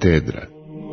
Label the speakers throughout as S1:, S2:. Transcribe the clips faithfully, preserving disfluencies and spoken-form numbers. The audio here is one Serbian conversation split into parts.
S1: Katedra.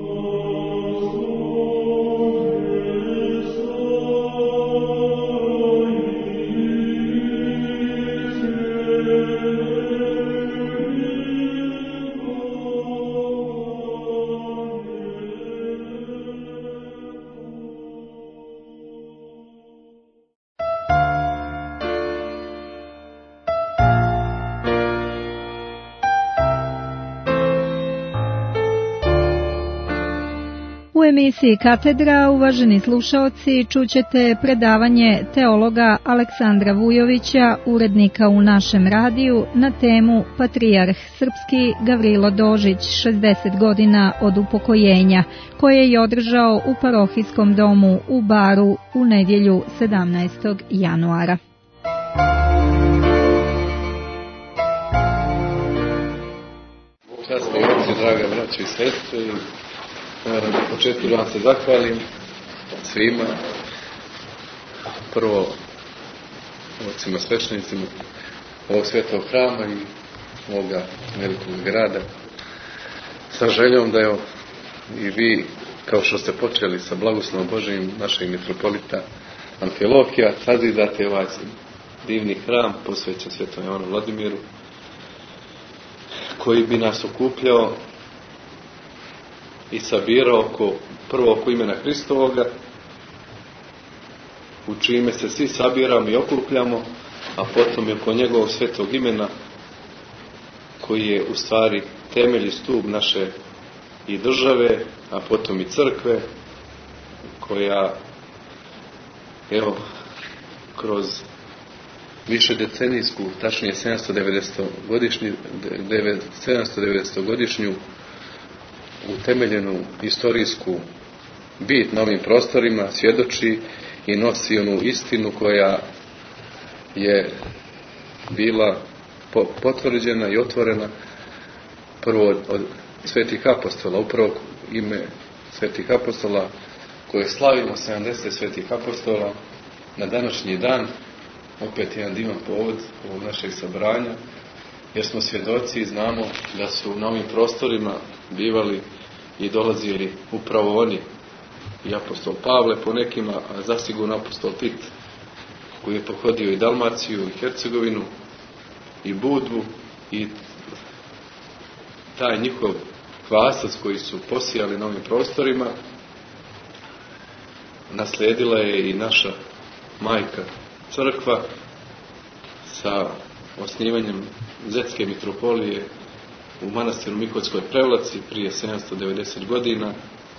S2: U emisiji Katedra, uvaženi slušaoci, čućete predavanje teologa Aleksandra Vujovića, urednika u našem radiju, na temu Patrijarh srpski Gavrilo Dožić, šezdeset godina od upokojenja, koje je održao u parohijskom domu u Baru u nedjelju sedamnaestog januara.
S3: Časni oci, draga braćo i sestre, na početku da vam se zahvalim svima, prvo ocima sveštenicima ovog svetog hrama i ovoga velikog grada, sa željom da je i vi, kao što ste počeli sa blagoslovom Božijim našeg mitropolita Amfilohija, sazidate ovaj divni hram posvećen svetom Jovanu Vladimiru, koji bi nas okupljao i sabirao oko, prvo oko imena Hristovoga, u čime se svi sabiramo i okupljamo, a potom i oko njegovog svetog imena, koji je u stvari temelj i stup naše i države, a potom i crkve, koja, evo, kroz više decenijsku, tačnije sedamstodevedesetogodšnju utemeljenu historijsku bit na ovim prostorima svjedoči i nosi onu istinu koja je bila potvrđena i otvorena prvo od svetih apostola, upravo ime svetih apostola koje slavimo, sedamdeset svetih apostola, na današnji dan, opet jedan divan povod ovog našeg sabranja, jer smo svjedoci i znamo da su na ovim prostorima bivali i dolazili upravo oni, i apostol Pavle po nekima, a zasigurno apostol Tit, koji je pohodio i Dalmaciju i Hercegovinu i Budvu, i taj njihov kvasac koji su posijali na ovim prostorima naslijedila je i naša majka crkva sa osnivanjem Zetske mitropolije u manastiru Miholjskoj Prevlaci prije sedamsto devedeset godina,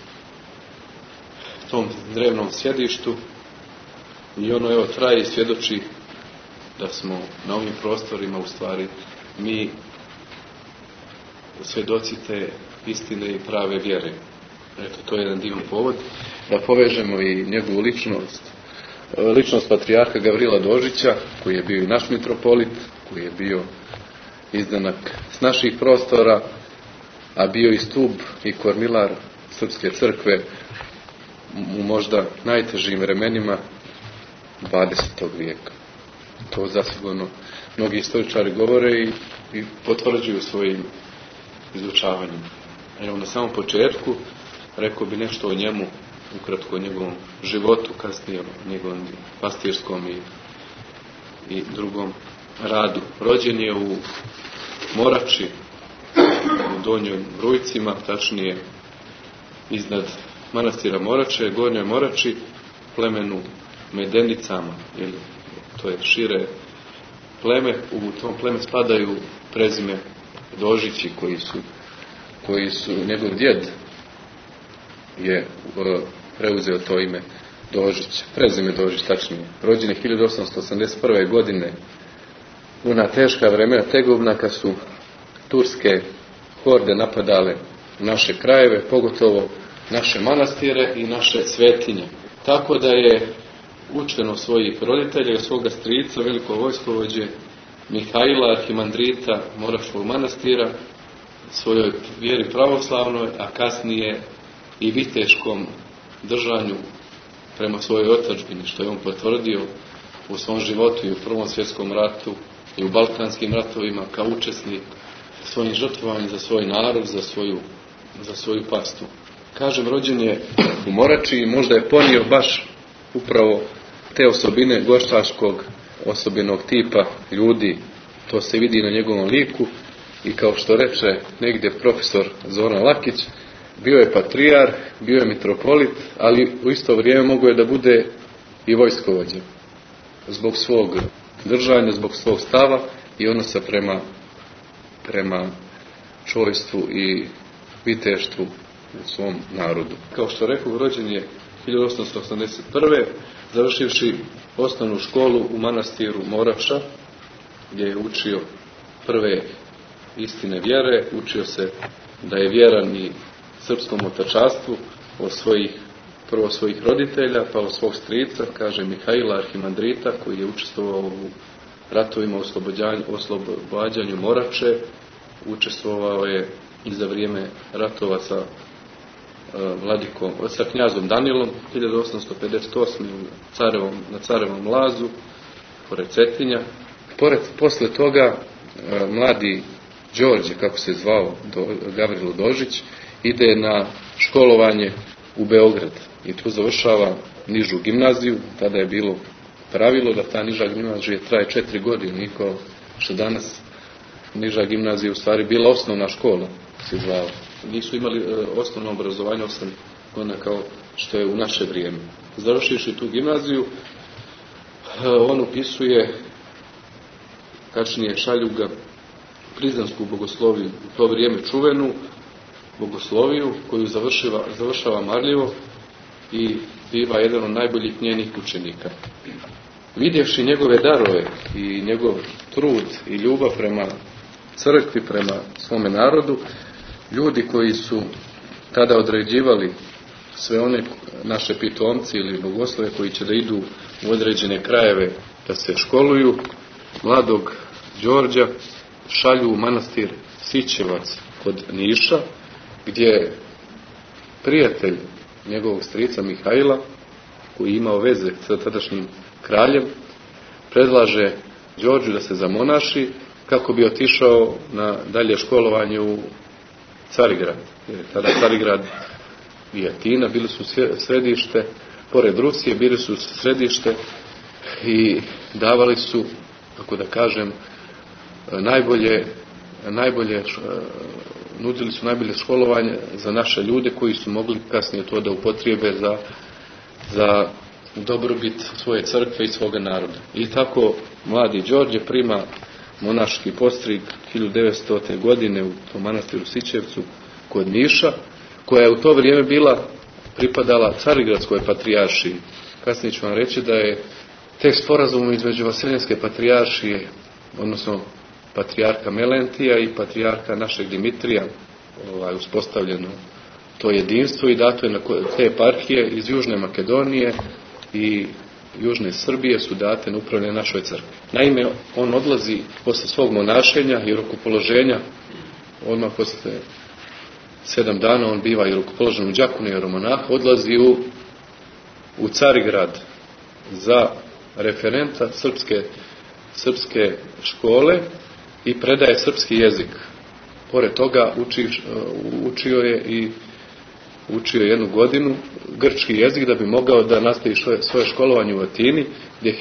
S3: tom drevnom sjedištu, i ono evo traje i svjedoči da smo na ovim prostorima u stvari mi svjedoci te istine i prave vjere. Eto, to je jedan divan povod da povežemo i njegovu ličnost, ličnost patrijarha Gavrila Dožića, koji je bio i naš mitropolit, koji je bio izdanak s naših prostora, a bio i stup i kormilar srpske crkve u možda najtežim vremenima dvadesetog vijeka. To zasigurno mnogi istoričari govore i, i potvrđuju svojim izučavanjem. Evo, na samom početku rekao bi nešto o njemu, ukratko o njegovom životu, kasnije o njegovom pastirskom i, i drugom radu. Rođen je u Morači, u Donjoj Rujcima, tačnije iznad manastira Morače, Gornjoj Morači, plemenu Medenicama, ili to je šire pleme. U tom pleme spadaju prezime Dožići, koji su, koji su njegov djed je preuzeo to ime Dožić, prezime Dožić tačnije. Rođen je hiljadu osamsto osamdeset prve godine, una teška vremena tegobna, kad su turske horde napadale naše krajeve, pogotovo naše manastire i naše svetinje. Tako da je učeno svojih roditelja i svoga strica, velikog vojskovođe Mihajla, arhimandrita Moračkog manastira, svojoj vjeri pravoslavnoj, a kasnije i viteškom držanju prema svojoj otadžbini, što je on potvrdio u svom životu i u Prvom svjetskom ratu i u Balkanskim ratovima, kao učesnik svojim žrtvovanjem za svoj narod, za svoju za svoju pastu. Kažem, rođen je u Morači i možda je ponio baš upravo te osobine goštaškog osobenog tipa ljudi. To se vidi na njegovom liku i kao što reče negdje profesor Zoran Lakić, bio je patrijar, bio je mitropolit, ali u isto vrijeme mogo je da bude i vojskovođa. Zbog svog držanja, zbog svog stava i odnosa prema, prema čojstvu i viteštvu u svom narodu. Kao što rekao, rođen je hiljadu osamsto osamdeset prve. završivši osnovnu školu u manastiru Morača, gdje je učio prve istine vjere, učio se da je vjeran i srpskom otačanstvu od svojih, prvo svojih roditelja, pa od svog strica, kaže Mihajla Arhimandrita, koji je učestvovao u ratovima u oslobađanju Morače, učestvovao je i za vrijeme ratova sa vladikom, sa knjazom Danilom hiljadu osamsto pedeset osme Carevom, na Carevom lazu, pored Cetinja. Pored, posle toga mladi Đorđe, kako se zvao do, Gavrilo Dožić, ide na školovanje u Beograd i tu završava nižu gimnaziju. Tada je bilo pravilo da ta niža gimnazija traje četiri godine, niko što danas niža gimnazija u stvari bila osnovna škola, se zvao. Nisu imali e, osnovno obrazovanje osam godina kao što je u naše vrijeme. Završivši tu gimnaziju, e, on upisuje, kasnije šalju ga Priznansku bogosloviju, u to vrijeme čuvenu bogosloviju, koju završava, završava marljivo i biva jedan od najboljih njenih učenika. Vidjevši njegove darove i njegov trud i ljubav prema crkvi, prema svome narodu, ljudi koji su tada određivali sve one naše pitomci ili bogoslove koji će da idu u određene krajeve da se školuju, mladog Đorđa šalju u manastir Sićevac kod Niša, gdje prijatelj njegovog strica Mihajla, koji je imao veze sa tadašnjim kraljem, predlaže Đorđu da se zamonaši kako bi otišao na dalje školovanje u Carigrad. Jer tada Carigrad i Atina bili su središte, pored Rusije bili su središte i davali su, kako da kažem, najbolje, najbolje nudili su najbolje školovanje za naše ljude koji su mogli kasnije to da upotrijebe za, za dobrobit svoje crkve i svoga naroda. I tako mladi Đorđe prima monaški postrig hiljadu devetstote godine u tom manastiru Sićevcu kod Niša, koja je u to vrijeme bila pripadala Carigradskoj patrijaršiji. Kasnije ću vam reći da je tek sporazum između Vaseljenske patrijaršije, odnosno patrijarka Melentija i patrijarka našeg Dimitrija, ovaj, uspostavljeno to jedinstvo i dato je na te eparhije iz Južne Makedonije i Južne Srbije su date na upravljanje našoj crkvi. Naime, on odlazi posle svog monašenja i rukopoloženja, odmah posle sedam dana on biva i rukopoložen u Đakonu i jeromonah, odlazi u, u Carigrad za referenta srpske, srpske škole i predaje srpski jezik. Pored toga uči, učio je i učio jednu godinu grčki jezik da bi mogao da nastavi svoje školovanje u Atini, gdje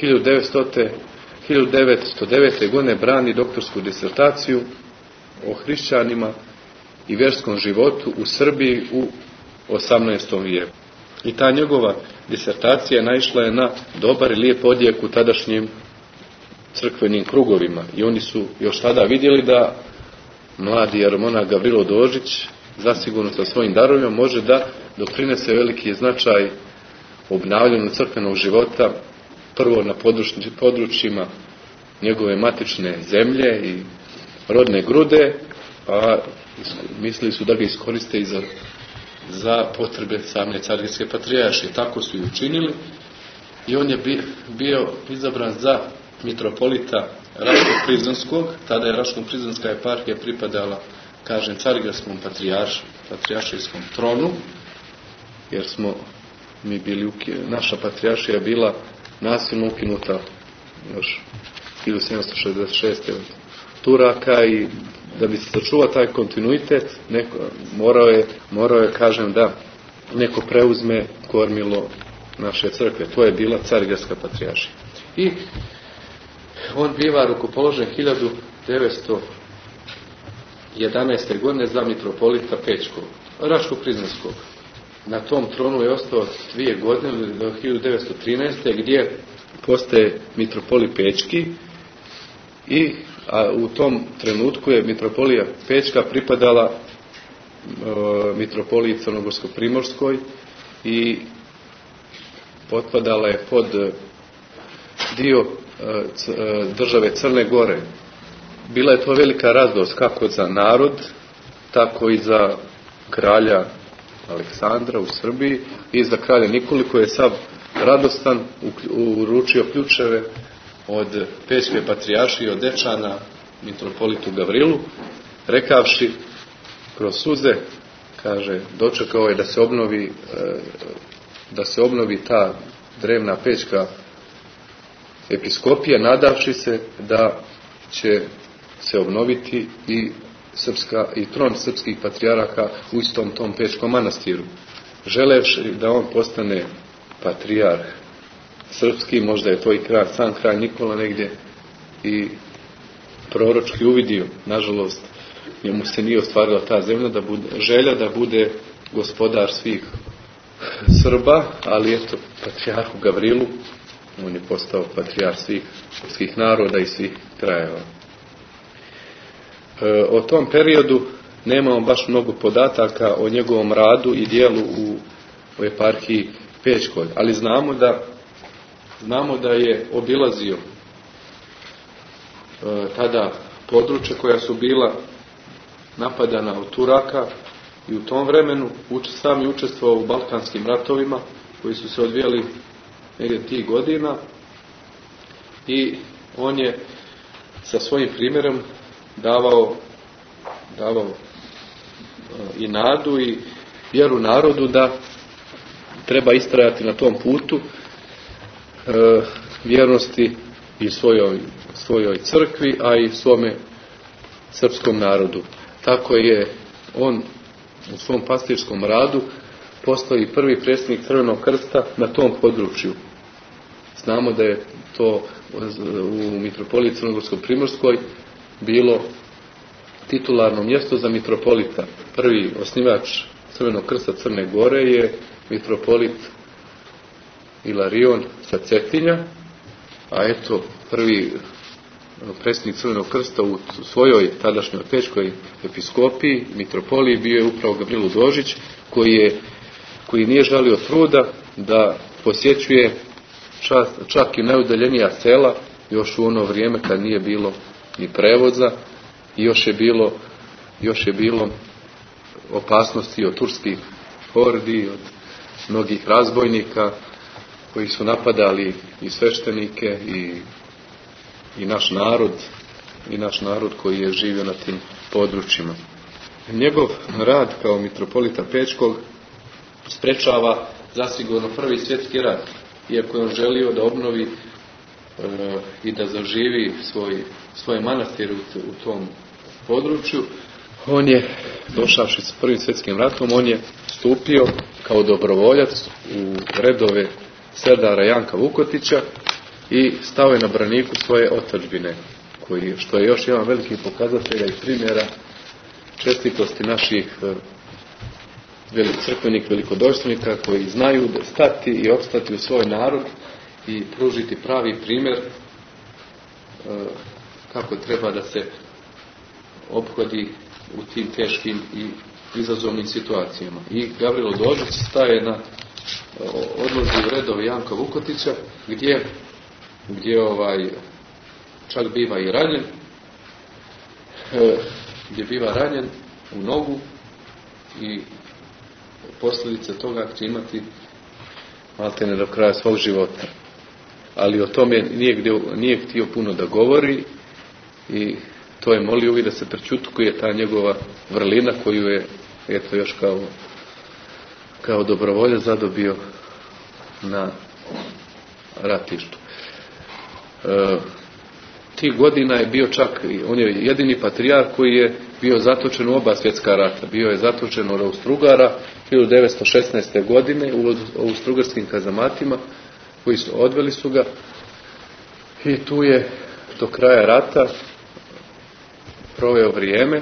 S3: hiljadu devetsto devete. godine brani doktorsku disertaciju o hrišćanima i vjerskom životu u Srbiji u osamnaestom vijeku. I ta njegova disertacija naišla je na dobar i lijep odjek u tadašnjim crkvenim krugovima. I oni su još tada vidjeli da mladi jeromonah Gavrilo Dožić zasigurno sa svojim darovima može da doprinese veliki značaj obnavljanju crkvenog života, prvo na područjima njegove matične zemlje i rodne grude, a mislili su da ga iskoriste i za, za potrebe same Carigradske patrijaršije. Tako su i učinili i on je bio izabran za mitropolita Raško-Prizrenskog. Tada je Raško-Prizrenska eparhija pripadala, kažem, Carigradskom patrijaršijskom tronu, jer smo mi bili, naša patrijaršija je bila nasilno ukinuta još hiljadu sedamsto šezdeset šeste od Turaka i da bi se sačuvao taj kontinuitet, neko, morao je, morao je, kažem, da neko preuzme kormilo naše crkve. To je bila Carigradska patrijaršija. I on biva rukopoložen hiljadu devetsto jedanaeste. godine za mitropolita Pečkog, Raško-Prizrenskog. Na tom tronu je ostao dvije godine do hiljadu devetsto trinaeste. gdje postaje mitropolit Pečki i a u tom trenutku je mitropolija Pečka pripadala e, mitropoliji Crnogorsko-Primorskoj i potpadala je pod dio e, c, e, države Crne Gore. Bila je to velika radost kako za narod, tako i za kralja Aleksandra u Srbiji i za kralja Nikolu, koji je sav radostan uručio ključeve od Pečke patrijaršije, od Dečana mitropolitu Gavrilu, rekavši kroz suze, kaže, dočekao je da se obnovi da se obnovi ta drevna pečka episkopija, nadavši se da će se obnoviti i srpska i tron srpskih patrijaraka u istom tom Pečkom manastiru. Želevši da on postane patrijarh srpski, možda je to i kralj, sam kralj Nikola negdje i proročki uvidio, nažalost njemu se nije ostvarila ta zemlja, da bude, želja da bude gospodar svih Srba, ali eto, patrijarhu Gavrilu, on je postao patrijarh svih, svih naroda i svih krajeva. E, o tom periodu nemamo baš mnogo podataka o njegovom radu i dijelu u, u eparhiji Pečkoj, ali znamo da znamo da je obilazio e, tada područja koja su bila napadana od Turaka i u tom vremenu uč, sam je učestvovao u Balkanskim ratovima koji su se odvijali negdje tih godina i on je sa svojim primjerom davao, davao e, i nadu i vjeru narodu da treba istrajati na tom putu e, vjernosti i svojoj, svojoj crkvi, a i svome srpskom narodu. Tako je on u svom pastirskom radu postao i prvi predsjednik Crvenog krsta na tom području. Znamo da je to u mitropoliji Crnogorsko-Primorskoj bilo titularno mjesto za mitropolita. Prvi osnivač Crvenog krsta Crne Gore je mitropolit Ilarion sa Cetinja, a eto prvi predsjednik Crvenog krsta u svojoj tadašnjoj Pečkoj episkopiji, mitropoliji, bio je upravo Gavrilo Dožić, koji je koji nije žalio truda da posjećuje čas, čak i najudaljenija sela, još u ono vrijeme kad nije bilo ni prevoza i još je bilo još je bilo opasnosti od turskih hordi, od mnogih razbojnika koji su napadali i sveštenike i, i naš narod i naš narod koji je živio na tim područjima. Njegov rad kao mitropolita Pečkog sprečava zasigurno prvi svjetski rat, iako je on želio da obnovi e, i da zaživi svoj, svoj manastir u, u tom području. On je, došavši s prvim svjetskim ratom, on je stupio kao dobrovoljac u redove serdara Janka Vukotića i stao je na braniku svoje otadžbine, koji, što je još jedan veliki pokazatelj i primjera čestitosti naših velikih crkvenih velikodostojnika koji znaju da stati i opstati u svoj narod i pružiti pravi primjer e, kako treba da se ophodi u tim teškim i izazovnim situacijama. I Gavrilo Dožić staje na odlazi u redove Janka Vukotića gdje, gdje ovaj čak biva i ranjen, e, gdje biva ranjen u nogu i posljedice toga će imati maltene do kraja svog života. Ali o tome nije, gdje, nije htio puno da govori i to je molio uvijek da se prečutkuje ta njegova vrlina koju je eto još kao, kao dobrovolja zadobio na ratištu. E, tih godina je bio čak, on je jedini patrijarh koji je bio zatočen u oba svjetska rata. Bio je zatočen od Austro-Ugara hiljadu devetsto šesnaeste. godine u austro-ugarskim kazamatima, koji su odveli su ga, i tu je do kraja rata proveo vrijeme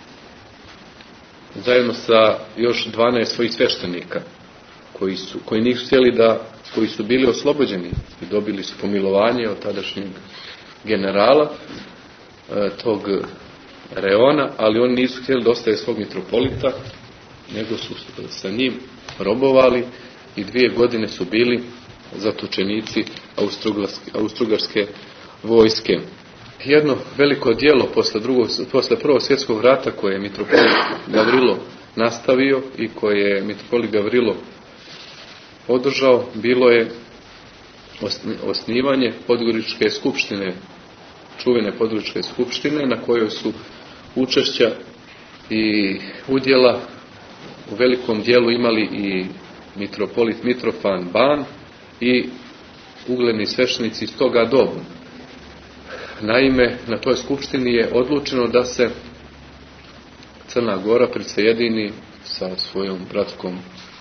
S3: zajedno sa još dvanaest svojih sveštenika koji su, koji nisu htjeli da, koji su bili oslobođeni i dobili su pomilovanje od tadašnjeg generala tog Reona, ali oni nisu htjeli da ostaje svog mitropolita, nego su sa njim robovali i dvije godine su bili zatočenici austrougarske vojske. Jedno veliko djelo posle, drugog, posle prvog svjetskog rata koje je mitropolit Gavrilo nastavio i koje je mitropolit Gavrilo održao, bilo je osnivanje Podgoričke skupštine, čuvene Podgoričke skupštine, na kojoj su učešća i udjela u velikom dijelu imali i mitropolit Mitrofan Ban i ugledni sveštenici iz toga doba. Naime, na toj skupštini je odlučeno da se Crna Gora prisajedini sa svojom bratskom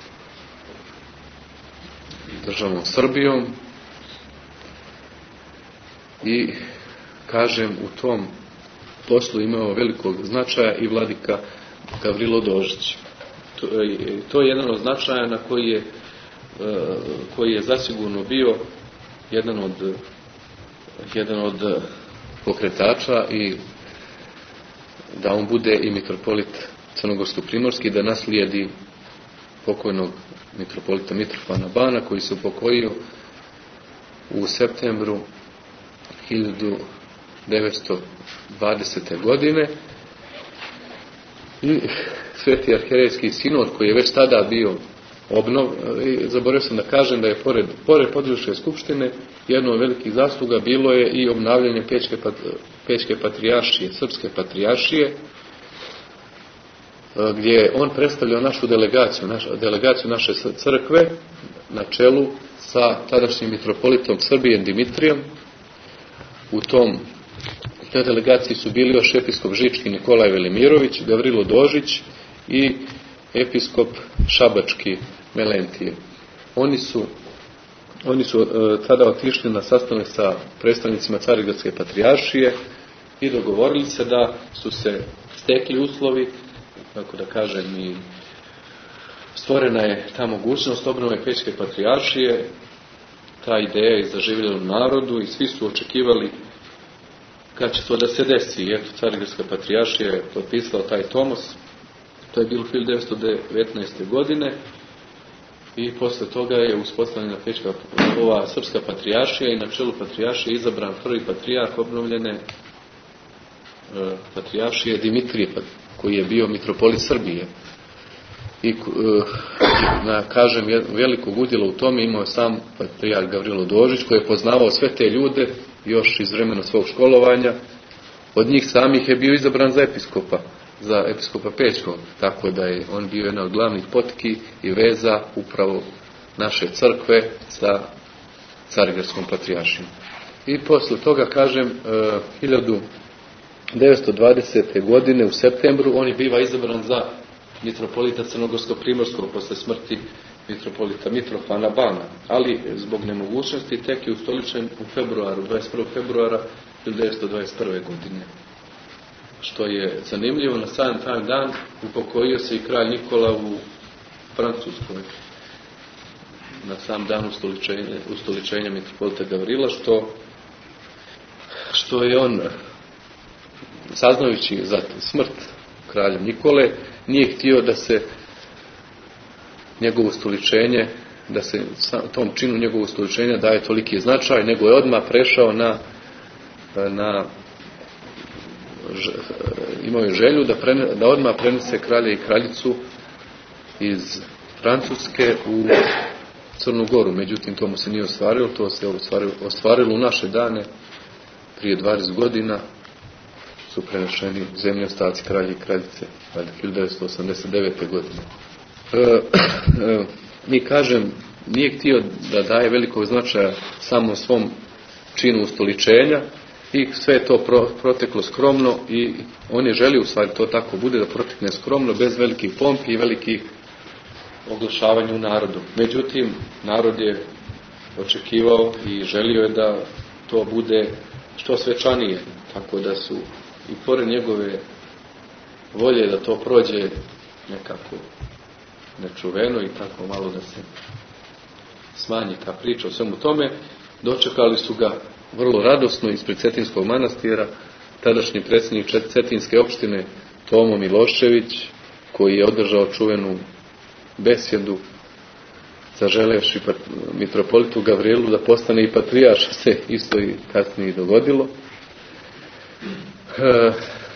S3: državom Srbijom i, kažem, u tom poslu imao velikog značaja i vladika Gavrilo Dožić. To, to je jedan od značaja na koji je, koji je zasigurno bio jedan od, jedan od pokretača i da on bude i mitropolit crnogorsko-primorski, da naslijedi pokojnog mitropolita Mitrofana Bana, koji se upokojio u septembru hiljadu devetsto dvadesete. godine i Sveti arhijerejski sinod, koji je već tada bio obnov, zaboravio sam da kažem da je pored, pored Podgoričke skupštine jedno od velikih zasluga bilo je i obnavljanje Pečke, Pečke patrijaršije, srpske patrijaršije, gdje je on predstavljao našu delegaciju, našu, delegaciju naše crkve na čelu sa tadašnjim mitropolitom Srbije Dimitrijem. U tom u toj delegaciji su bili još episkop Žički Nikolaj Velimirović, Gavrilo Dožić i episkop Šabački Melentije. Oni su, oni su e, tada otišli na sastanak sa predstavnicima Carigradske patrijaršije i dogovorili se da su se stekli uslovi, kako da kažem, i stvorena je ta mogućnost obnove Pečke patrijaršije. Ta ideja je zaživjela u narodu i svi su očekivali kad će to da se desi. I eto, Carigradska patrijaršija je potpisala taj tomos. To je bilo hiljadu devetsto devetnaeste. godine i posle toga je uspostavljena Pečka, ova srpska patrijaršija, i na čelu patrijaršije izabran prvi patrijarh obnovljene e, patrijaršije Dimitrije, koji je bio mitropolit Srbije. I e, na, kažem, velikog udjela u tome imao sam patrijarh Gavrilo Dožić, koji je poznavao sve te ljude još iz vremena svog školovanja. Od njih samih je bio izabran za episkopa, za episkopa Pečkog, tako da je on bio jedna od glavnih potki i veza upravo naše crkve sa Carigradskom patrijaršijom. I posle toga, kažem, hiljadu devetsto dvadesete. godine u septembru on je biva izabran za mitropolita Crnogorsko-primorskog posle smrti mitropolita Mitrofana Bana, ali zbog nemogućnosti tek je ustoličen u februaru, dvadeset prvog februara hiljadu devetsto dvadeset prve. godine. Što je zanimljivo, na sam taj dan upokojio se i kralj Nikola u Francuskoj, na sam dan ustoličenja, ustoličenja mitropolita Gavrila, što, što je on, saznajući za smrt kralja Nikole, nije htio da se njegovo ustoličenje, da se tom činu njegovog ustoličenja daje toliki značaj, nego je odmah prešao na, na imao je želju da, prene, da odmah prenese kralja i kraljicu iz Francuske u Crnu Goru. Međutim, to mu se nije ostvarilo, to se ostvarilo, ostvarilo u naše dane, prije dvadeset godina su prenešeni zemlji ostaci kralja i kraljice, hiljadu devetsto osamdeset devete. godine. E, e, mi, kažem, nije htio da daje velikog značaja samo svom činu ustoličenja, i sve je to pro, proteklo skromno i on je želio u stvari to tako bude, da protekne skromno, bez velikih pompi i velikih oglašavanja u narodu. Međutim, narod je očekivao i želio je da to bude što svečanije, tako da su i pored njegove volje da to prođe nekako nečuveno i tako malo da se smanji ta priča o svemu tome, dočekali su ga vrlo radosno ispred Cetinskog manastira tadašnji predsjednik Cetinske opštine Tomo Milošević, koji je održao čuvenu besjedu zaželevši mitropolitu Gavrilu da postane i patrijarh, što se isto i kasnije dogodilo. E,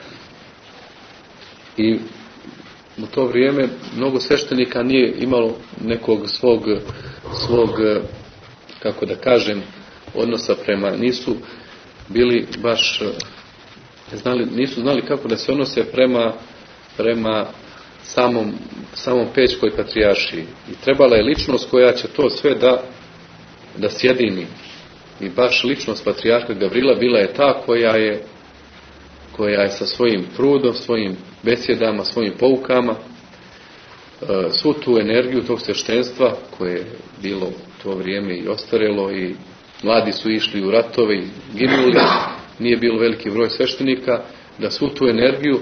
S3: I u to vrijeme mnogo sveštenika nije imalo nekog svog, svog, kako da kažem, odnosa prema, nisu bili baš, znali, nisu znali kako da se odnose prema, prema samom, samom Pećkoj patrijaršiji. I trebala je ličnost koja će to sve da, da sjedini. I baš ličnost patrijarha Gavrila bila je ta koja je, koja je sa svojim trudom, svojim besjedama, svojim poukama, svu tu energiju tog sveštenstva koje je bilo u to vrijeme i ostarelo i mladi su išli u ratove i ginuli, nije bilo veliki broj sveštenika, da svu tu energiju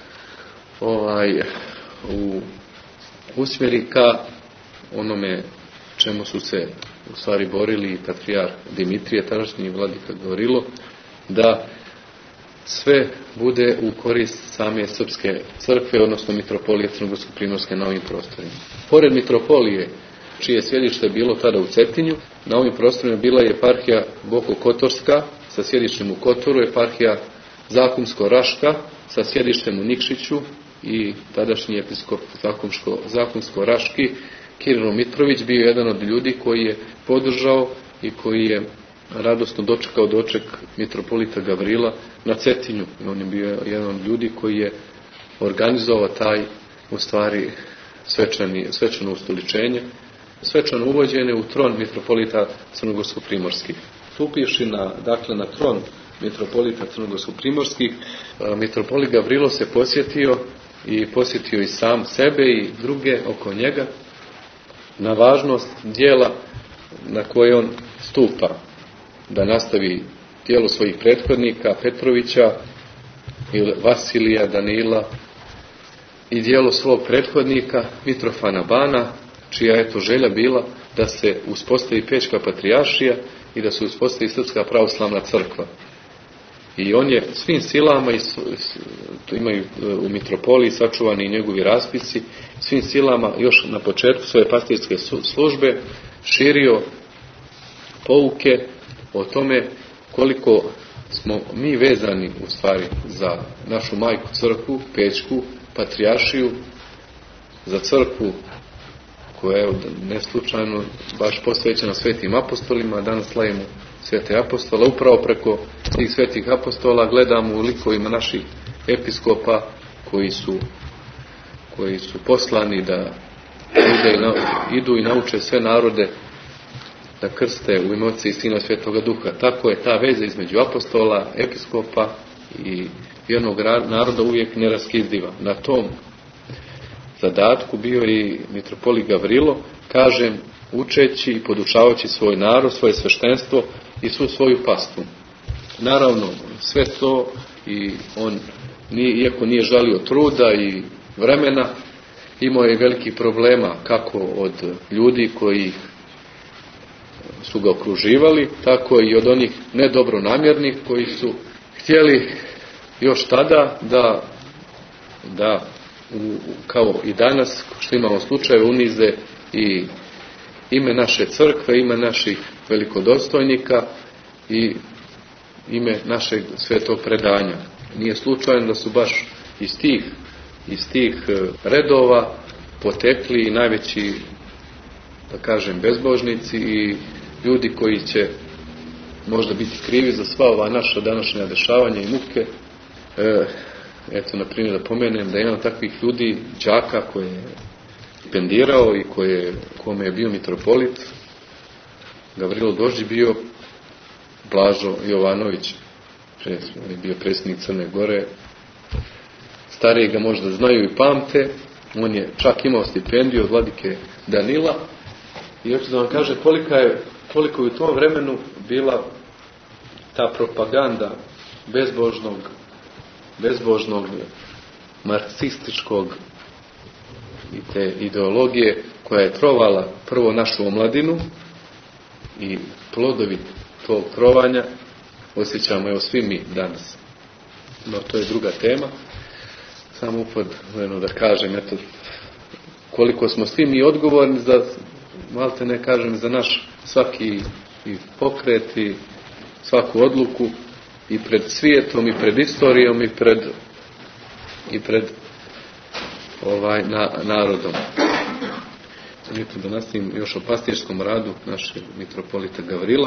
S3: ovaj, u, usmjeri ka onome čemu su se u stvari borili i patrijarh Dimitrije, tadašnji vladika Gavrilo, da sve bude u korist same srpske crkve, odnosno mitropolije Crnogorsko-primorske na ovim prostorima. Pored mitropolije, čije sjedište je bilo tada u Cetinju, na ovim prostorima bila je eparhija Boko-Kotorska sa sjedištem u Kotoru, eparhija Zakumsko-Raška sa sjedištem u Nikšiću i tadašnji episkop Zakumsko-Raški Kirilo Mitrović bio jedan od ljudi koji je podržao i koji je radosno dočekao doček mitropolita Gavrila na Cetinju. I on je bio jedan od ljudi koji je organizovao taj, u stvari, svečani, svečano ustoličenje, svečano uvođenje u tron mitropolita Crnogorsko-primorskih. Stupivši na, dakle, na tron mitropolita Crnogorsko-primorskih, mitropolit Gavrilo se posjetio i posjetio i sam sebe i druge oko njega na važnost dijela na koje on stupa, da nastavi dijelo svojih prethodnika Petrovića, Vasilija, Danila i dijelo svog prethodnika Mitrofana Bana, čija je to želja bila da se uspostavi Pećka patrijaršija i da se uspostavi Srpska pravoslavna crkva. I on je svim silama, to imaju u mitropoliji sačuvani njegovi raspisi, svim silama još na početku svoje pastirske službe širio pouke o tome koliko smo mi vezani u stvari za našu majku crkvu, Pećku patrijaršiju, za crkvu koja je ne slučajno baš posvećena svetim apostolima. Danas slavimo svete apostole. Upravo preko tih svetih apostola gledamo u likovima naših episkopa koji su, koji su poslani da idu i nauče sve narode da krste u ime Oca i Sina Svetoga Duha. Tako je ta veza između apostola, episkopa i jednog naroda uvijek neraskidiva. Na tom zadatku bio i mitropolit Gavrilo, kažem, učeći i podučavajući svoj narod, svoje sveštenstvo i svu svoju pastvu. Naravno, sve to i on, nije, iako nije žalio truda i vremena, imao je velikih problema kako od ljudi koji su ga okruživali, tako i od onih nedobronamjernih koji su htjeli još tada da, da u, kao i danas, što imamo slučajeve, unize i ime naše crkve, ime naših velikodostojnika i ime našeg svetog predanja. Nije slučajno da su baš iz tih, iz tih redova potekli i najveći, da kažem, bezbožnici i ljudi koji će možda biti krivi za sva ova naša današnja dešavanja i muke. E, eto, na primjer, da pomenem da jedan takvih ljudi, đaka koji je pendirao i koje, kome je bio mitropolit Gavrilo Doždi, bio Blažo Jovanović, on je bio predsjednik Crne Gore, stariji ga možda znaju i pamte, on je čak imao stipendiju od vladike Danila i hoću da vam kaže kolika je, koliko je u tom vremenu bila ta propaganda bezbožnog, bezbožnog marksističkog i te ideologije koja je trovala prvo našu omladinu i plodovi tog trovanja osjećamo evo svi mi danas. No to je druga tema. Samo upod da kažem eto, koliko smo svi mi odgovorni za, malte ne kažem, za naš svaki i pokret i svaku odluku i pred svijetom i pred istorijom i pred i pred ovaj na, narodom. Eto da nastavim još o pastirskom radu našeg mitropolita Gavrila,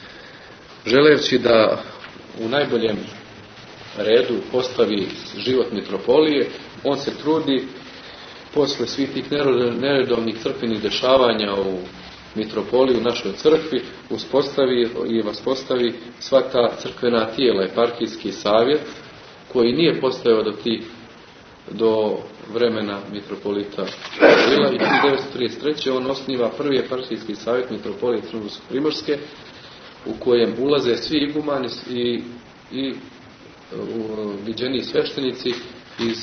S3: želeći da u najboljem redu postavi život mitropolije. On se trudi posle svih tih neredovnih crkvenih dešavanja u mitropoliji, u našoj crkvi, uspostavi i vaspostavi sva ta crkvena tijela, eparhijski savjet, koji nije postojao do tih do vremena mitropolita Gavrila, i hiljadu devetsto trideset treće. on osniva prvi eparhijski savjet mitropolije Crnogorsko-primorske, u kojem ulaze svi igumani i, i viđeni sveštenici iz,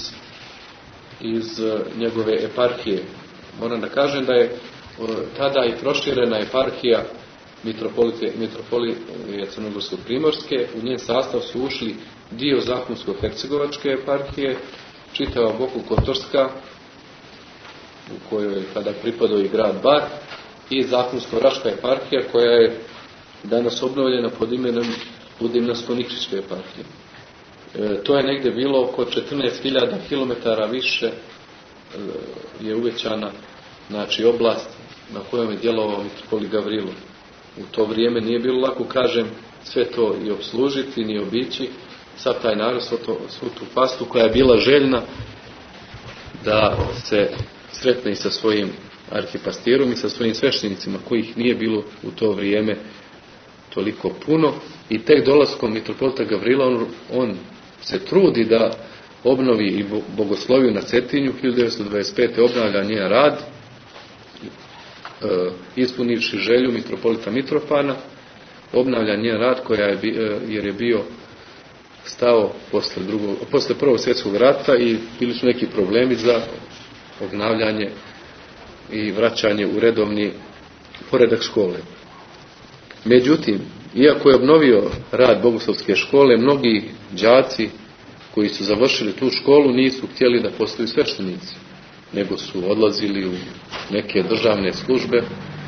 S3: iz njegove eparhije. Moram da kažem da je tada i proširena eparhija mitropolije, mitropolije Crnogorsko-primorske. U njen sastav su ušli dio Zahumsko-hercegovačke eparhije, čitava Boku-Kotorska, u kojoj je tada pripadao i grad Bar, i Zahumsko-raška eparhija, koja je danas obnovljena pod imenom Budimljansko-Nikšićke eparhije. E, to je negdje bilo oko četrnaest hiljada kilometara više e, je uvećana, znači, oblast na kojom je djelovao mitropolit Gavrilo. U to vrijeme nije bilo lako, kažem, sve to i obslužiti, ni obići, sad taj narod, svu tu pastu koja je bila željna da se sretne i sa svojim arhipastirom i sa svojim sveštenicima, kojih nije bilo u to vrijeme toliko puno, i tek dolaskom mitropolita Gavrila on, on se trudi da obnovi i bogosloviju na Cetinju. hiljadu devetsto dvadeset pete. obnavlja njen rad, e, ispunivši želju mitropolita Mitrofana, obnavlja njen rad koja je, jer je bio stao posle, drugog, posle prvog svjetskog rata i bili su neki problemi za obnavljanje i vraćanje u redovni poredak škole. Međutim, iako je obnovio rad bogoslovske škole, mnogi đaci koji su završili tu školu nisu htjeli da postaju sveštenici, nego su odlazili u neke državne službe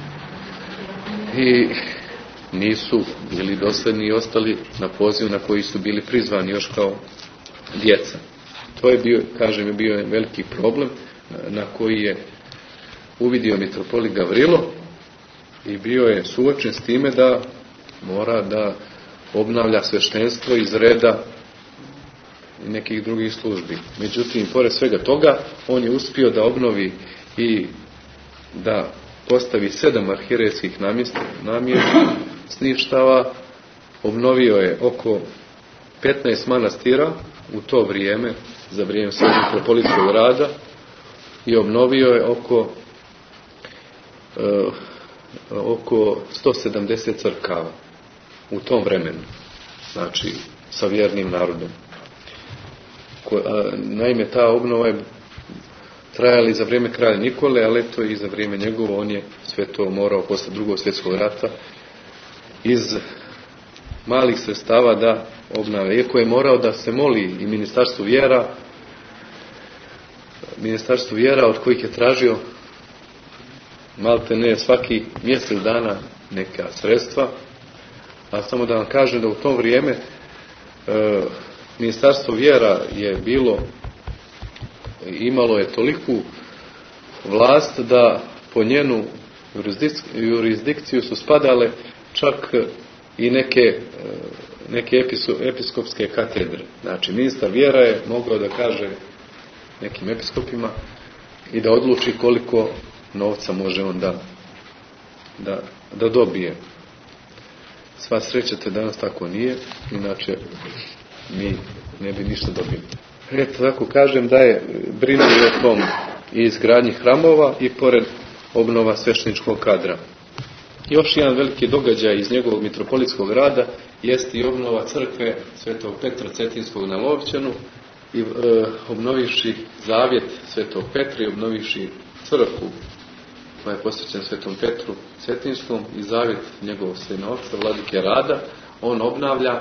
S3: i nisu bili dosljedni i ostali na poziv na koji su bili prizvani još kao djeca. To je bio, kažem, je bio veliki problem na koji je uvidio mitropolit Gavrilo i bio je suočen s time da mora da obnavlja sveštenstvo iz reda nekih drugih službi. Međutim, pored svega toga, on je uspio da obnovi i da postavi sedam arhijerejskih namješništava, obnovio je oko petnaest manastira u to vrijeme, za vrijeme svog mitropolitskog rada, i obnovio je oko uh, oko sto sedamdeset crkava u tom vremenu, znači sa vjernim narodom. Ko, a, naime, ta obnova je trajala i za vrijeme kralja Nikole, ali eto i za vrijeme njegovo on je sve to morao posle drugog svjetskog rata iz malih sredstava da obnave. Iako je morao da se moli i ministarstvu vjera, ministarstvu vjera od kojih je tražio malte ne svaki mjesec dana neka sredstva, a samo da vam kažem da u to vrijeme e, ministarstvo vjera je bilo, imalo je toliku vlast da po njenu jurisdikciju su spadale čak i neke, neke episkopske katedre. Znači, ministar vjera je mogao da kaže nekim episkopima i da odluči koliko novca može on da, da, da dobije. Sva sreća te danas tako nije, inače mi ne bi ništa dobili. Eto, tako kažem da je brinuo o tom i izgradnji hramova i pored obnova svešteničkog kadra. Još jedan veliki događaj iz njegovog mitropolitskog rada jest i obnova crkve Svetog Petra Cetinskog na Lovćanu i e, obnovivši zavjet Svetog Petra i obnovivši crkvu koja je posvećena Svetom Petru Cetinskom i zavjet njegovog sinoca Vladike Rada, on obnavlja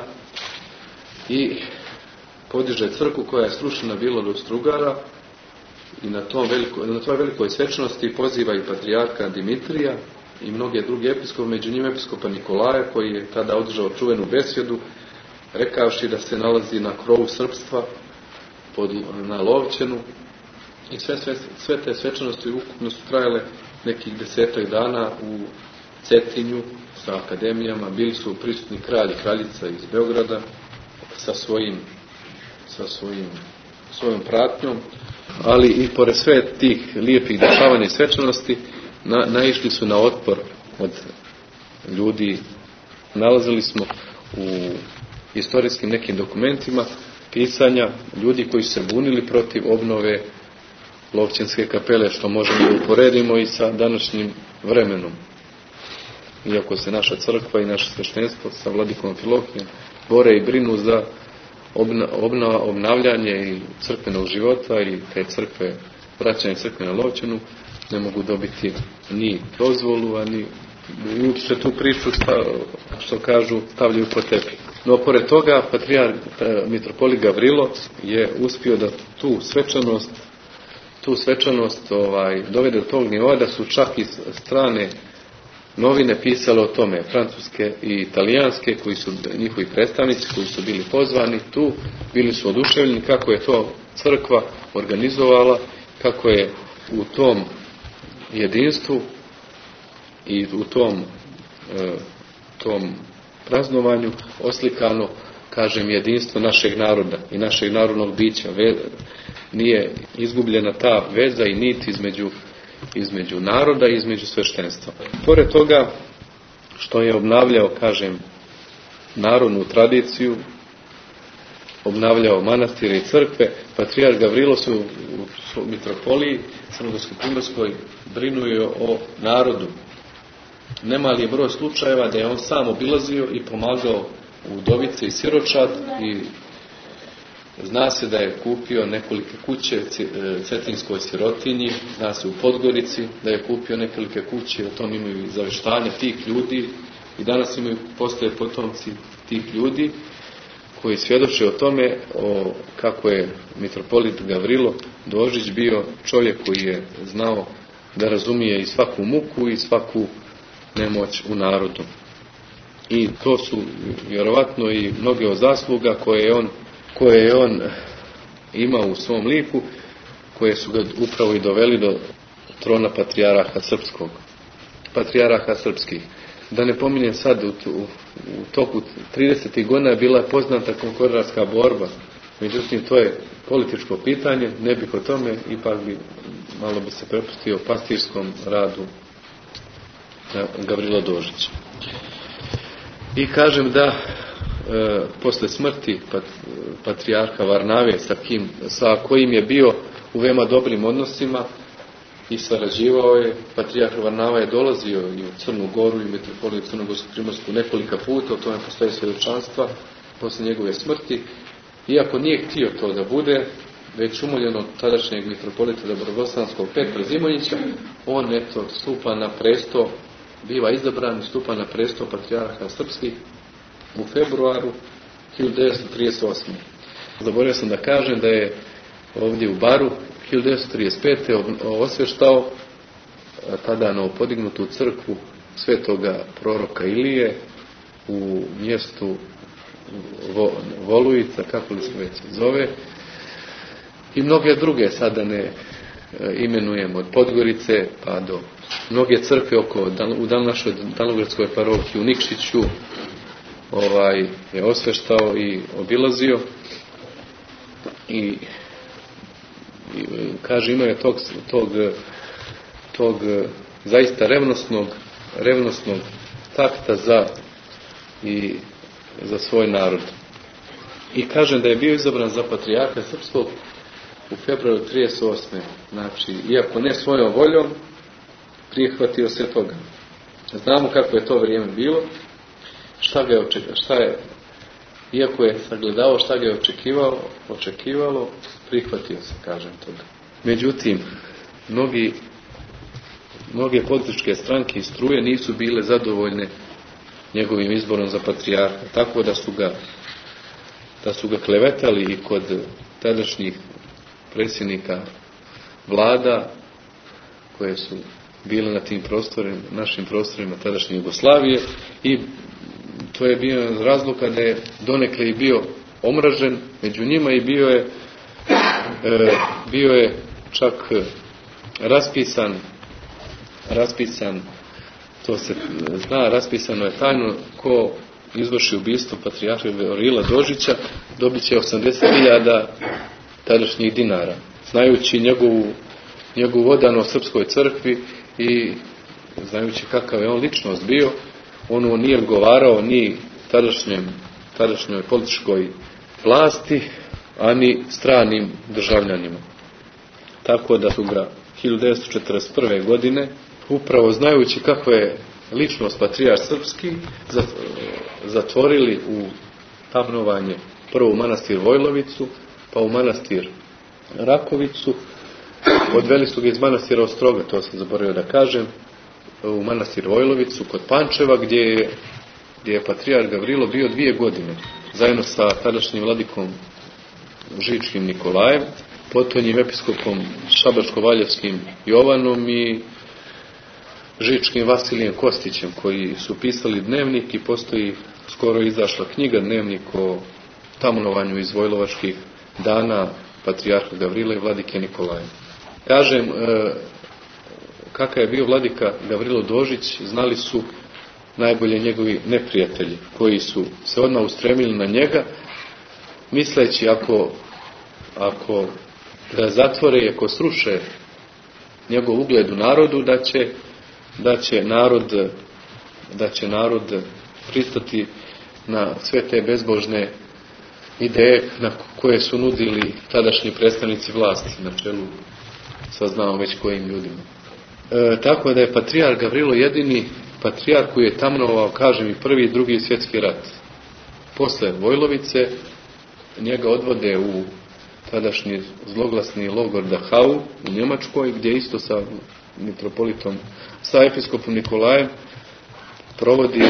S3: i podiže crkvu koja je srušena bila do Strugara i na, tom veliko, na toj velikoj svečanosti poziva i patrijarha Dimitrija i mnoge druge episkope, među njima episkopa Nikolaja koji je tada održao čuvenu besjedu rekavši da se nalazi na krovu srpstva pod, na Lovćenu i sve, sve, sve te svečanosti ukupno su trajale nekih desetak dana u Cetinju sa akademijama. Bili su prisutni kralj i kraljica iz Beograda sa svojim sa svojim, svojom pratnjom, ali i pored sve tih lijepih dešavanja i svečanosti na, naišli su na otpor od ljudi. Nalazili smo u istorijskim nekim dokumentima pisanja ljudi koji su se bunili protiv obnove Lovćenske kapele, što možemo da uporedimo i sa današnjim vremenom. Iako se naša crkva i naše sveštenstvo sa vladikom Amfilohijom bore i brinu za obna, obna, obnavljanje i crkvenog života i te crkve, vraćanje crkve na Lovćenu, ne mogu dobiti ni dozvolu, a ni uopšte tu priču, što kažu, stavljaju po tepih. No, pored toga, patrijarh mitropolit Gavrilo je uspio da tu svečanost tu svečanost ovaj, dovede do tog nivoa da su čak i strane novine pisale o tome, francuske i italijanske, koji su njihovi predstavnici, koji su bili pozvani tu, bili su oduševljeni kako je to crkva organizovala, kako je u tom jedinstvu i u tom, e, tom praznovanju oslikano, kažem, jedinstvo našeg naroda i našeg narodnog bića. Nije izgubljena ta veza i nit između, između naroda i između sveštenstva. Pored toga što je obnavljao, kažem, narodnu tradiciju, obnavljao manastire i crkve, patrijarh Gavrilo se u mitropoliji Crnogorsko-Primorskoj brinuo o narodu. Nemali je broj slučajeva da je on sam obilazio i pomagao udovice i siročad i zna se da je kupio nekolike kuće cetinskoj sirotinji, zna se u Podgorici da je kupio nekolike kuće, o tom imaju zaveštanja tih ljudi i danas imaju, postoje potomci tih ljudi koji svjedoče o tome o kako je mitropolit Gavrilo Dožić bio čovjek koji je znao da razumije i svaku muku i svaku nemoć u narodu. I to su vjerovatno i mnoge od zasluga koje je on, koje je on imao u svom liku, koje su ga upravo i doveli do trona patrijaraha srpskog, patrijaraha srpskih. Da ne pominjem sad, u, u, u toku tridesetih godina je bila poznata konkordatska borba, međutim to je političko pitanje, ne bih o tome, ipak bi malo bi se prepustio pastirskom radu Gavrila Dožića. I kažem da e, posle smrti pat, patrijarha Varnave sa, kim, sa kojim je bio u veoma dobrim odnosima i sarađivao je, patrijarh Varnava je dolazio i u Crnu Goru i metropoliju Crnogorsko-Primorsku nekolika puta, o tome postoje svjedočanstva posle njegove smrti, iako nije htio to da bude, već umoljen od tadašnjeg mitropolita Dobrobosanskog Petra Zimonjića, on eto stupa na presto, biva izabran i stupa na presto patrijarha srpskih u februaru hiljadu devetsto trideset osme. Zaboravio sam da kažem da je ovdje u Baru hiljadu devetsto trideset pete osveštao tada novopodignutu crkvu svetoga proroka Ilije u mjestu Volujica, kako li se već zove, i mnoge druge, sada ne imenujemo, od Podgorice pa do mnoge crkve oko, u našoj Danogradskoj parohiji u Nikšiću ovaj, je osveštao i obilazio i, i kaže, imao je tog, tog, tog zaista revnosnog, revnosnog takta za i za svoj narod. I kažem da je bio izabran za patrijarha srpskog u februaru trideset osme. Znači, iako ne svojom voljom, prihvatio se toga. Znamo kako je to vrijeme bilo, šta ga je očekivalo, šta je, iako je sagledao šta ga je očekivalo, očekivalo, prihvatio se, kažem toga. Međutim, mnogi, mnoge političke stranke i struje nisu bile zadovoljne njegovim izborom za patrijarha, tako da su ga, da su ga klevetali i kod tadašnjih predsjednika vlada koje su bile na tim prostorima, našim prostorima tadašnje Jugoslavije, i to je bio razlog kada je donekle i bio omražen među njima i bio je e, bio je čak raspisan raspisan to se zna, raspisano je tajno ko izvrši ubistvo patrijarha Gavrila Dožića, dobit će osamdeset hiljada tadašnjih dinara, znajući njegovu njegovu odanost srpskoj crkvi i znajući kakav je on ličnost bio. On nije odgovarao ni tadašnjem, tadašnjoj političkoj vlasti, ani stranim državljanima. Tako da su ga hiljadu devetsto četrdeset prve. godine, upravo znajući kakva je ličnost patrijarh srpski, zatvorili u tamnovanje prvo u manastir Vojlovicu, pa u manastir Rakovicu. Odveli su ga iz manastira Ostroga, to sam zaboravio da kažem, u manastir Vojlovicu kod Pančeva, gdje je, gdje je patrijarh Gavrilo bio dvije godine zajedno sa tadašnjim vladikom Žičkim Nikolajem, potonjim episkopom Šabačko-Valjevskim Jovanom i Žičkim Vasilijem Kostićem, koji su pisali dnevnik i postoji skoro izašla knjiga, dnevnik o tamnovanju iz Vojlovačkih dana patrijarha Gavrila i vladike Nikolaja. Kažem, e, kakav je bio vladika Gavrilo Dožić, znali su najbolje njegovi neprijatelji, koji su se odmah ustremili na njega, misleći ako, ako ga zatvore i ako sruše njegov ugled u narodu, da će, da će narod da će narod pristati na sve te bezbožne ideje na koje su nudili tadašnji predstavnici vlasti, na čelu sa znamo već kojim ljudima. E, tako da je patrijarh Gavrilo jedini patrijarh koji je tamnovao, kažem, i prvi i drugi svjetski rat. Posle Vojlovice njega odvode u tadašnji zloglasni logor Dachau u Njemačkoj, gdje isto sa mitropolitom, sa episkopom Nikolajem provodi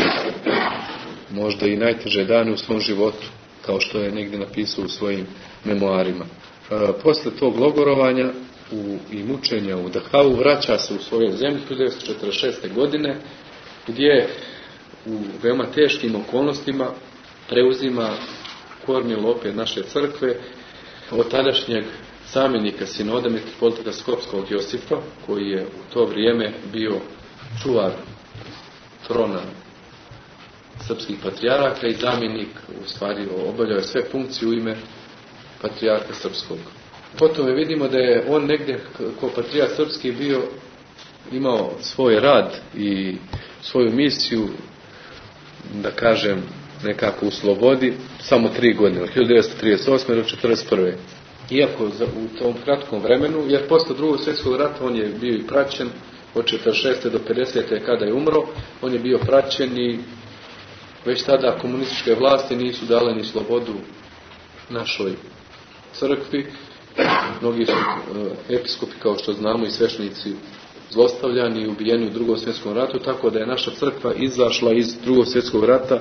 S3: možda i najteže dane u svom životu, kao što je negdje napisao u svojim memoarima. E, posle tog logorovanja u, i mučenja u Dachau vraća se u svoju zemlju hiljadu devetsto četrdeset šeste. godine, gdje u veoma teškim okolnostima preuzima kormilo opet naše crkve od tadašnjeg zamjenika sinoda mitropolita Skopskog Josipa, koji je u to vrijeme bio čuvar trona srpskih patrijaraka i zamjenik, u stvari obavljao je sve funkcije u ime patrijarha srpskog. Potom je vidimo da je on negdje kao patrijarh srpski bio, imao svoj rad i svoju misiju, da kažem, nekako u slobodi, samo tri godine, od hiljadu devetsto trideset osme. do četrdeset prve. Iako u tom kratkom vremenu, jer posle drugog svjetskog rata on je bio i praćen, od četrdeset šeste. do pedesete. kada je umro, on je bio praćen i već tada komunističke vlasti nisu dale ni slobodu našoj crkvi. Mnogi su episkopi, kao što znamo, i sveštenici zlostavljani i ubijeni u drugom svjetskom ratu, tako da je naša crkva izašla iz drugog svjetskog rata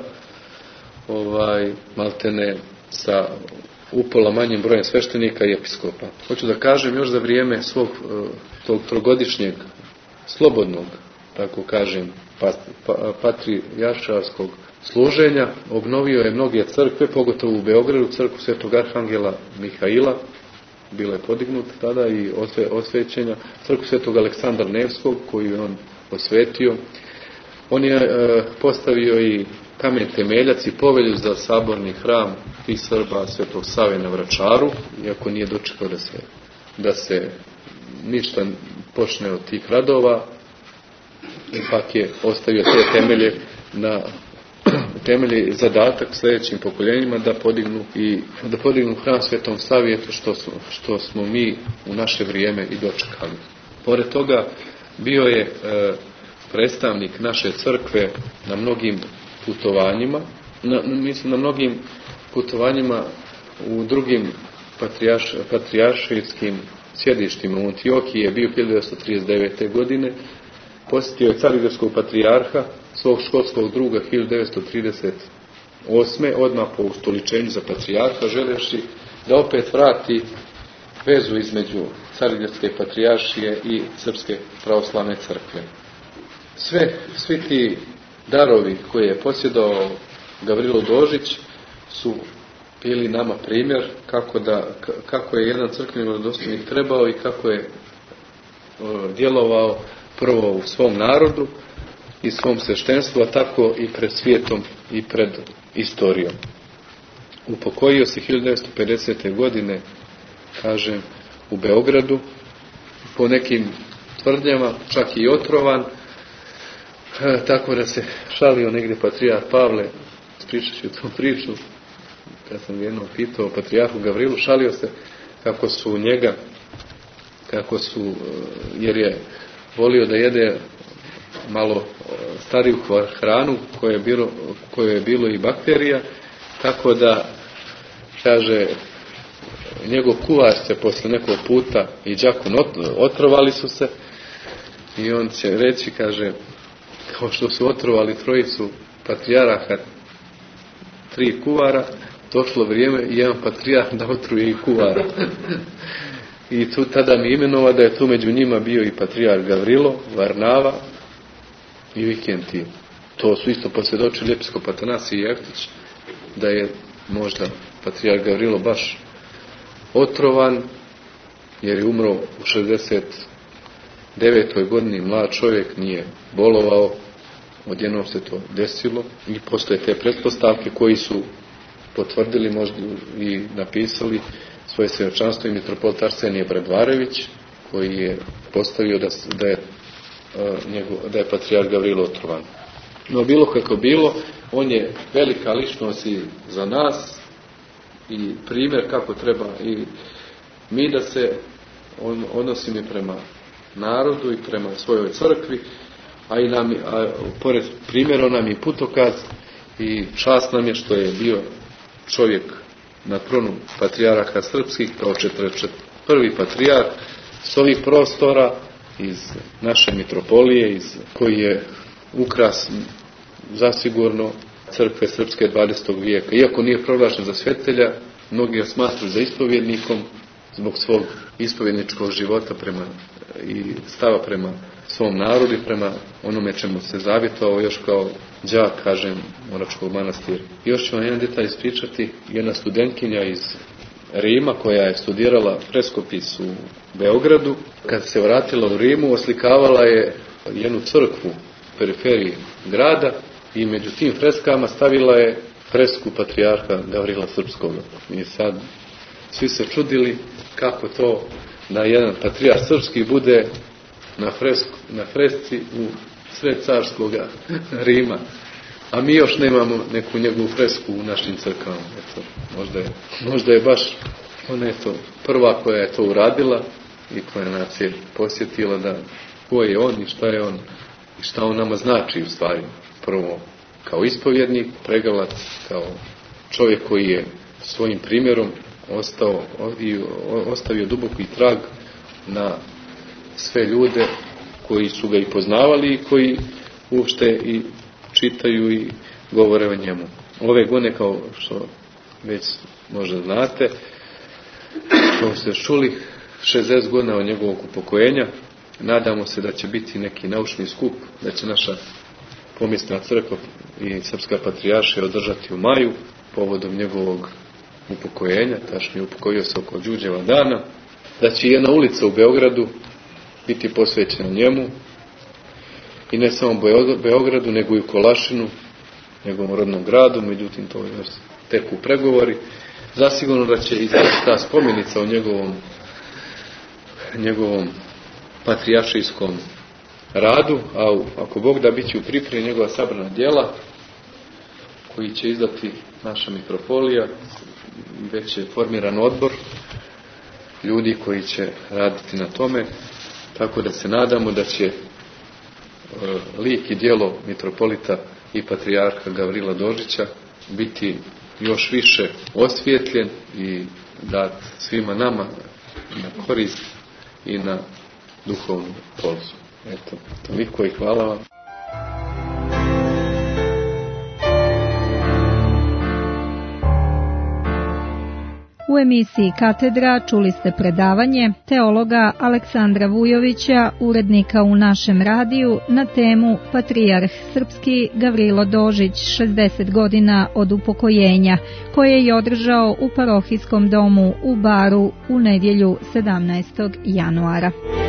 S3: ovaj, maltene sa upola manjim brojem sveštenika i episkopa. Hoću da kažem, još za vrijeme svog tog trogodišnjeg slobodnog, tako kažem, patrijaršavskog služenja, obnovio je mnoge crkve, pogotovo u Beogradu, crkvu Svetog Arhangela Mihaila, bila je podignuta tada i osvećenja, crkvu Svetog Aleksandra Nevskog, koju je on osvetio. On je e, postavio i kamen temeljac i povelju za saborni hram tih Srba Svetog Save na Vračaru, iako nije dočekao da se, da se ništa počne od tih radova, ipak je ostavio te temelje na temelje zadatak sljedećim pokoljenjima da podignu i da podignu hram Svetom Savi, eto što, su, što smo mi u naše vrijeme i dočekali. Pored toga bio je e, predstavnik naše crkve na mnogim putovanjima, na, mislim na mnogim putovanjima u drugim patrijarš, patrijaršijskim sjedištima. U Antiohiji je bio hiljadu devetsto trideset devete. godine, posjetio je Carigradskog patrijarha, svog škotskog druga hiljadu devetsto trideset osme. odmah po ustoličenju za patrijarha, želeći da opet vrati vezu između Carigradske patrijaršije i Srpske pravoslavne crkve. Sve, svi ti darovi koje je posjedao Gavrilo Dožić su bili nama primjer kako, da, kako je jedan crkveni vjerodostojnik trebao i kako je djelovao prvo u svom narodu i svom sveštenstvu, a tako i pred svijetom i pred istorijom. Upokojio se hiljadu devetsto pedesete. godine, kažem, u Beogradu, po nekim tvrdnjama, čak i otrovan, tako da se šalio negdje patrijarh Pavle, ispričat ću tu priču, kad sam jednom pitao patrijarhu Gavrilu, šalio se kako su njega, kako su, jer je volio da jede malo stariju hranu koje je bilo, koje je bilo i bakterija, tako da, kaže, njegov kuvar se posle nekog puta i đakon otrovali su se i on će reći, kaže, kao što su otrovali trojicu patrijaraha, tri kuvara, došlo vrijeme i jedan patrijarh da otruje i kuvara. I tu tada mi imenova da je tu među njima bio i patrijarh Gavrilo, Varnava i Vikentije. To su isto posvjedočili episkop Atanasije Jeftić, da je možda patrijarh Gavrilo baš otrovan, jer je umro u šezdeset devetoj. godini, mlad čovjek, nije bolovao, odjednom se to desilo i postoje te pretpostavke koji su potvrdili možda i napisali svoje svjedočanstvo i mitropolit Arsenije Bradvarević, koji je postavio da, da, je, njegov, da je patrijarh Gavrilo otrovan. No bilo kako bilo, on je velika ličnost i za nas i primjer kako treba i mi da se on, odnosimo i prema narodu i prema svojoj crkvi, a i nam, a, pored primjera nam je putokaz i čast nam je što je bio čovjek na tronu patrijaraha srpskih kao četrdeset prvi patrijarh s ovih prostora iz naše mitropolije, iz koji je ukras zasigurno crkve srpske dvadesetog vijeka. Iako nije proglašen za svjetelja, mnogi ga smatruju za ispovjednikom zbog svog ispovjedničkog života prema i stava prema svom narodu i prema onome čemu se zavjetovao još kao đak, kažem, Moračkog manastira. Još ću vam jedan detalj ispričati. Jedna studentkinja iz Rima koja je studirala freskopis u Beogradu, kad se vratila u Rimu, oslikavala je jednu crkvu u periferiji grada i među tim freskama stavila je fresku patrijarha Gavrila Srpskog. I sad svi se čudili kako to da jedan patrijarh srpski bude na, fresku, na fresci u sred carskoga Rima. A mi još nemamo neku njegovu fresku u našim crkvama. Eto, možda, je, možda je baš ona je to prva koja je to uradila i koja nas je posjetila da ko je on i šta je on i šta on nama znači u stvari. Prvo kao ispovjednik, pregalac, kao čovjek koji je svojim primjerom ostao i ostavio duboki trag na sve ljude koji su ga i poznavali i koji uopšte i čitaju i govore o njemu. Ove godine, kao što već možda znate, kao ste čuli, šezdeset godina od njegovog upokojenja, nadamo se da će biti neki naučni skup, da će naša pomjesna crkva i Srpska patrijaršija održati u maju povodom njegovog upokojenja, tačnije upokojio se oko Đurđeva dana, da će jedna ulica u Beogradu biti posvećena njemu i ne samo u Beogradu, nego i u Kolašinu, njegovom rodnom gradu, međutim to još teku pregovori. Zasigurno da će izaći ta spomenica o njegovom, njegovom patrijaršijskom radu, a ako Bog da, bit će u pripremi njegova sabrana djela koji će izdati naša mitropolija. Već je formiran odbor ljudi koji će raditi na tome, tako da se nadamo da će lik i djelo mitropolita i patrijarha Gavrila Dožića biti još više osvijetljen i dat svima nama na korist i na duhovnu polzu. Eto, toliko i hvala vam.
S2: U emisiji Katedra čuli ste predavanje teologa Aleksandra Vujovića, urednika u našem radiju, na temu Patrijarh srpski Gavrilo Dožić, šezdeset godina od upokojenja, koje je održao u parohijskom domu u Baru u nedjelju sedamnaestog januara.